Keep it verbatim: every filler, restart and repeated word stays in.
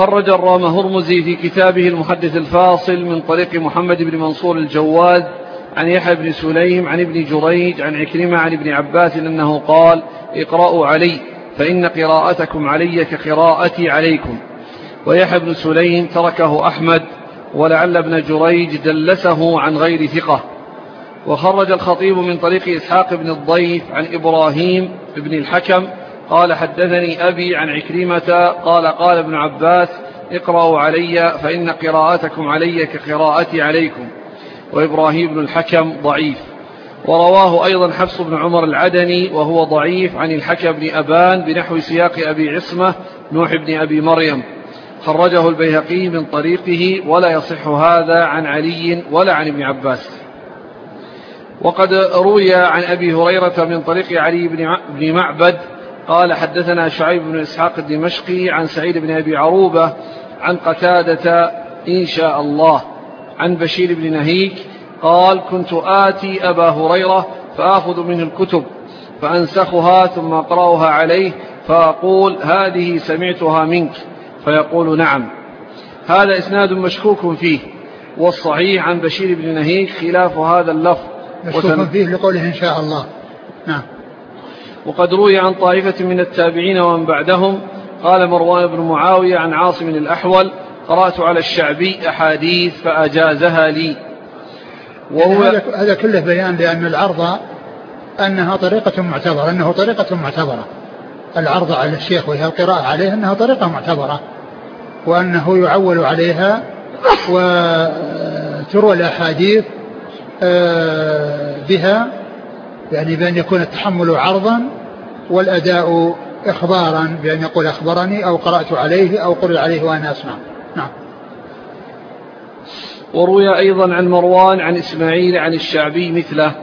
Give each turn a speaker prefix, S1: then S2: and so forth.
S1: خرج الرام هرمزي في كتابه المحدث الفاصل من طريق محمد بن منصور الجواد عن يحيى بن سليم عن ابن جريج عن عكرمة عن ابن عباس أنه قال: اقرأوا علي فإن قراءتكم علي كقراءتي عليكم. ويحيى بن سليم تركه أحمد، ولعل ابن جريج دلسه عن غير ثقة. وخرج الخطيب من طريق إسحاق بن الضيف عن إبراهيم بن الحكم قال: حدثني أبي عن عكرمة قال: قال ابن عباس: اقرأوا علي فإن قراءتكم علي كقراءتي عليكم. وإبراهيم بن الحكم ضعيف. ورواه أيضا حفص بن عمر العدني وهو ضعيف عن الحكم بن أبان بنحو سياق أبي عصمة نوح بن أبي مريم. خرجه البيهقي من طريقه ولا يصح هذا عن علي ولا عن ابن عباس. وقد روي عن أبي هريرة من طريق علي بن معبد قال: حدثنا شعيب بن إسحاق الدمشقي عن سعيد بن أبي عروبة عن قتادة إن شاء الله عن بشير بن نهيك قال: كنت آتي أبا هريرة فآخذ منه الكتب فأنسخها ثم أقرأها عليه فأقول: هذه سمعتها منك، فيقول: نعم. هذا إسناد مشكوك فيه، والصحيح عن بشير بن نهيك خلاف هذا اللفظ
S2: مشكوك فيه لقوله إن شاء الله. نعم.
S1: وقد روي عن طائفة من التابعين ومن بعدهم قال مروان بن معاوية عن عاصم الأحول: قرأت على الشعبي أحاديث فأجازها لي.
S2: وهو هذا كله بيان لأن العرض أنها طريقة معتبرة، أنه طريقة معتبرة العرض على الشيخ وهي القراءة عليه أنها طريقة معتبرة، وأنه يعول عليها وتروى الأحاديث بها، يعني بأن يكون التحمل عرضا والأداء إخبارا، بأن يقول أخبرني أو قرأت عليه أو قرأ عليه وأنا أسمع. نعم.
S1: وروي أيضا عن مروان عن إسماعيل عن الشعبي مثله.